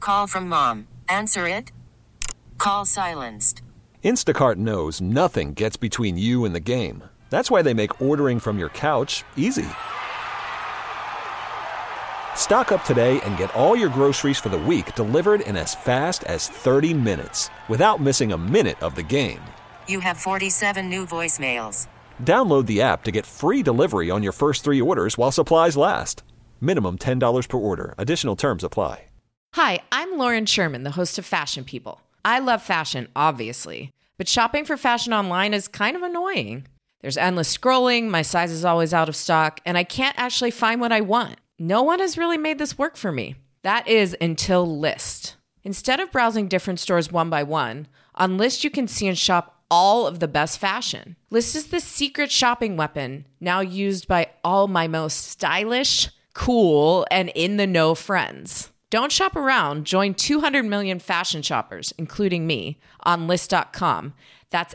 Call from mom. Answer it. Call silenced. Instacart knows nothing gets between you and the game. That's why they make ordering from your couch easy. Stock up today and get all your groceries for the week delivered in as fast as 30 minutes without missing a minute of the game. You have 47 new voicemails. Download the app to get free delivery on your first 3 orders while supplies last. Minimum $10 per order. Additional terms apply. Hi, I'm Lauren Sherman, the host of Fashion People. I love fashion, obviously, but shopping for fashion online is kind of annoying. There's endless scrolling, my size is always out of stock, and I can't actually find what I want. No one has really made this work for me. That is until Lyst. Instead of browsing different stores one by one, on Lyst you can see and shop all of the best fashion. Lyst is the secret shopping weapon now used by all my most stylish, cool, and in-the-know friends. Don't shop around. Join 200 million fashion shoppers, including me, on Lyst.com. That's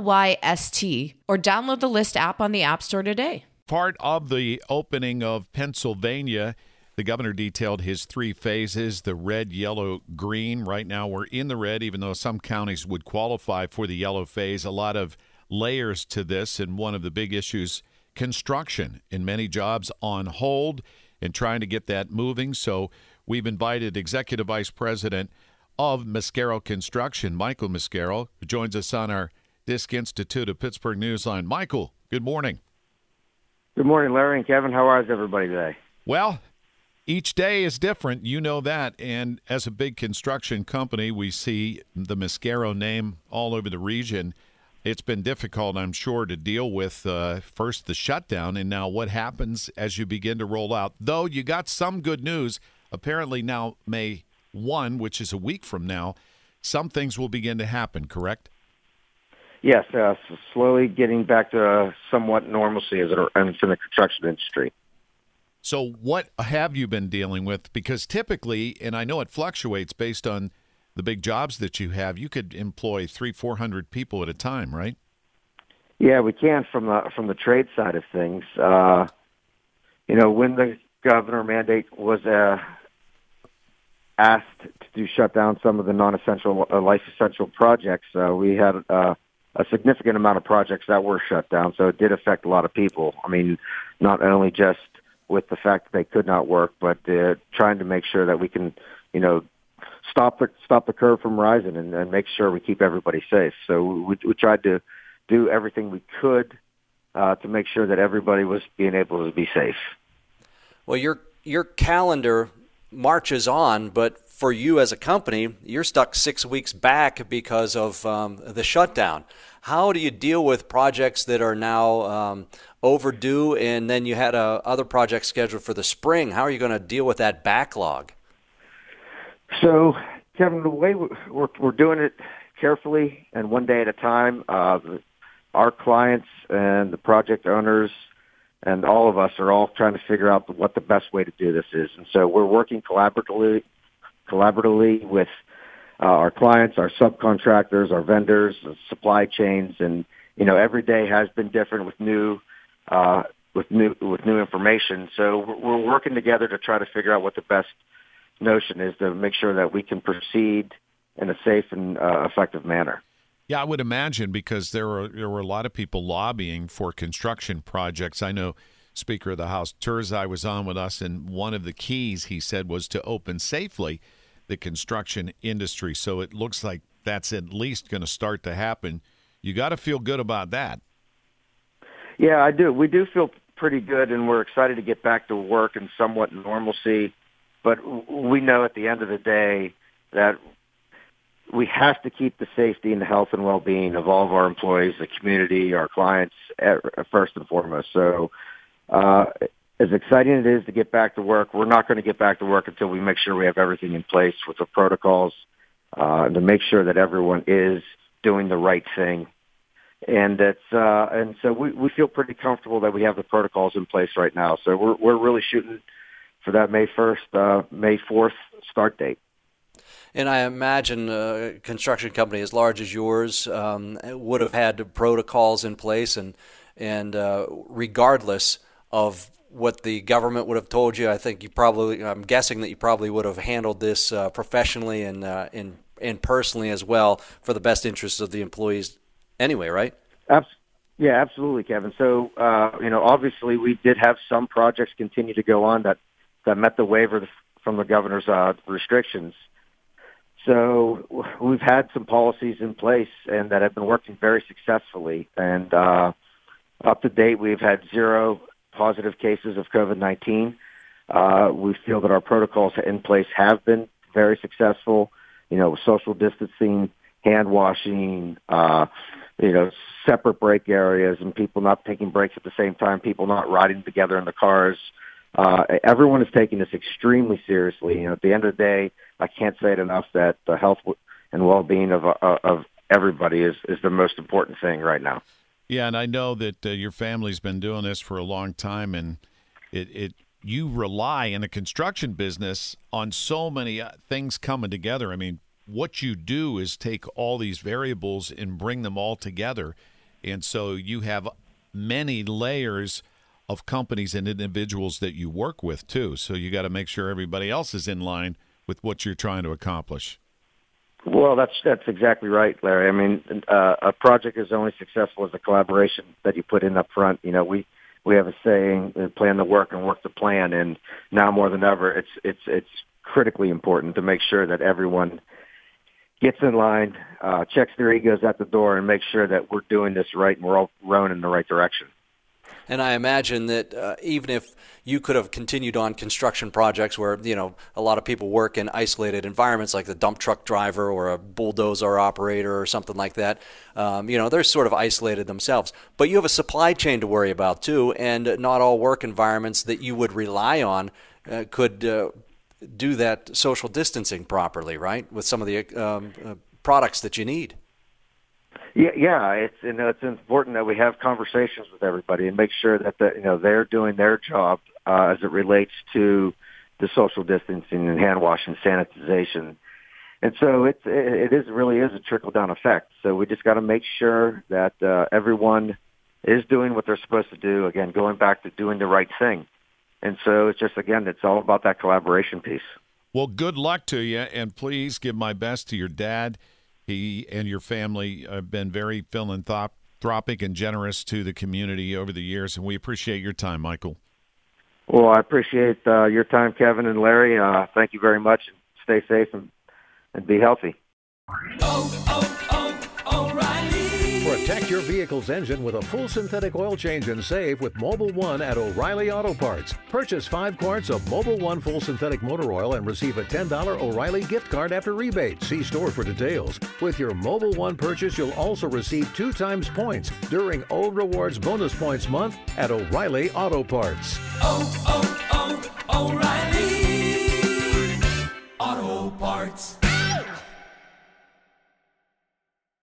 Lyst, or download the Lyst app on the App Store today. Part of the opening of Pennsylvania, the governor detailed his 3 phases, the red, yellow, green. Right now we're in the red, even though some counties would qualify for the yellow phase. A lot of layers to this, and one of the big issues, construction, and many jobs on hold and trying to get that moving. So we've invited Executive Vice President of Mascaro Construction, Michael Mascaro, who joins us on our Disc Institute of Pittsburgh Newsline. Michael, good morning. Good morning, Larry and Kevin. How is everybody today? Well, each day is different. You know that. And as a big construction company, we see the Mascaro name all over the region. It's been difficult, I'm sure, to deal with first the shutdown and now what happens as you begin to roll out. Though you got some good news. Apparently now May 1, which is a week from now, some things will begin to happen, correct? Yes, so slowly getting back to somewhat normalcy as in the construction industry. So what have you been dealing with? Because typically, and I know it fluctuates based on the big jobs that you have, you could employ 300-400 people at a time, right? Yeah, we can from the trade side of things. When the governor mandate was asked to shut down some of the non-essential, life-essential projects, we had a significant amount of projects that were shut down, so it did affect a lot of people. I mean, not only just with the fact that they could not work, but trying to make sure that we can, stop the curve from rising and make sure we keep everybody safe. So we tried to do everything we could to make sure that everybody was being able to be safe. Well, your calendar marches on, but for you as a company, you're stuck 6 weeks back because of the shutdown. How do you deal with projects that are now overdue, and then you had other projects scheduled for the spring? How are you going to deal with that backlog? So, Kevin, the way we're doing it carefully and one day at a time, our clients and the project owners and all of us are all trying to figure out what the best way to do this is. And so we're working collaboratively with our clients, our subcontractors, our vendors, the supply chains, and every day has been different with new information. So we're working together to try to figure out what the best notion is to make sure that we can proceed in a safe and effective manner. Yeah, I would imagine, because there were a lot of people lobbying for construction projects. I know Speaker of the House Turzai was on with us, and one of the keys, he said, was to open safely the construction industry. So it looks like that's at least going to start to happen. You got to feel good about that. Yeah, I do. We do feel pretty good, and we're excited to get back to work in somewhat normalcy. But we know at the end of the day that we have to keep the safety and the health and well-being of all of our employees, the community, our clients, first and foremost. So as exciting as it is to get back to work, we're not going to get back to work until we make sure we have everything in place with the protocols to make sure that everyone is doing the right thing. And so we feel pretty comfortable that we have the protocols in place right now. So we're really shooting for that May 1st, May 4th start date. And I imagine a construction company as large as yours would have had protocols in place, and regardless of what the government would have told you. I'm guessing that you probably would have handled this professionally and personally as well for the best interests of the employees anyway, right? Yeah, absolutely, Kevin. So, obviously we did have some projects continue to go on that met the waiver from the governor's restrictions. So we've had some policies in place and that have been working very successfully. And up to date, we've had 0 positive cases of COVID-19. We feel that our protocols in place have been very successful. Social distancing, hand washing, separate break areas, and people not taking breaks at the same time, people not riding together in the cars. Everyone is taking this extremely seriously. At the end of the day, I can't say it enough that the health and well-being of everybody is the most important thing right now. Yeah, and I know that your family's been doing this for a long time, and you rely in the construction business on so many things coming together. I mean, what you do is take all these variables and bring them all together, and so you have many layers of companies and individuals that you work with too. So you got to make sure everybody else is in line with what you're trying to accomplish. Well, that's exactly right, Larry. I mean, a project is only successful as a collaboration that you put in up front. We have a saying, plan the work and work the plan, and now more than ever, it's critically important to make sure that everyone gets in line, checks their egos at the door, and makes sure that we're doing this right and we're all rowing in the right direction. And I imagine that even if you could have continued on construction projects where, a lot of people work in isolated environments like the dump truck driver or a bulldozer operator or something like that, they're sort of isolated themselves. But you have a supply chain to worry about too, and not all work environments that you would rely on could do that social distancing properly, right, with some of the products that you need. Yeah, it's important that we have conversations with everybody and make sure that they're doing their job as it relates to the social distancing and hand washing, sanitization, and so it really is a trickle down effect. So we just got to make sure that everyone is doing what they're supposed to do. Again, going back to doing the right thing, and so it's all about that collaboration piece. Well, good luck to you, and please give my best to your dad. He and your family have been very philanthropic and generous to the community over the years, and we appreciate your time, Michael. Well, I appreciate your time, Kevin and Larry. Thank you very much. Stay safe and be healthy. O'Reilly. Protect your vehicle's engine with a full synthetic oil change and save with Mobil 1 at O'Reilly Auto Parts. Purchase 5 quarts of Mobil 1 full synthetic motor oil and receive a $10 O'Reilly gift card after rebate. See store for details. With your Mobil 1 purchase, you'll also receive 2 times points during Old Rewards Bonus Points Month at O'Reilly Auto Parts. O'Reilly Auto Parts.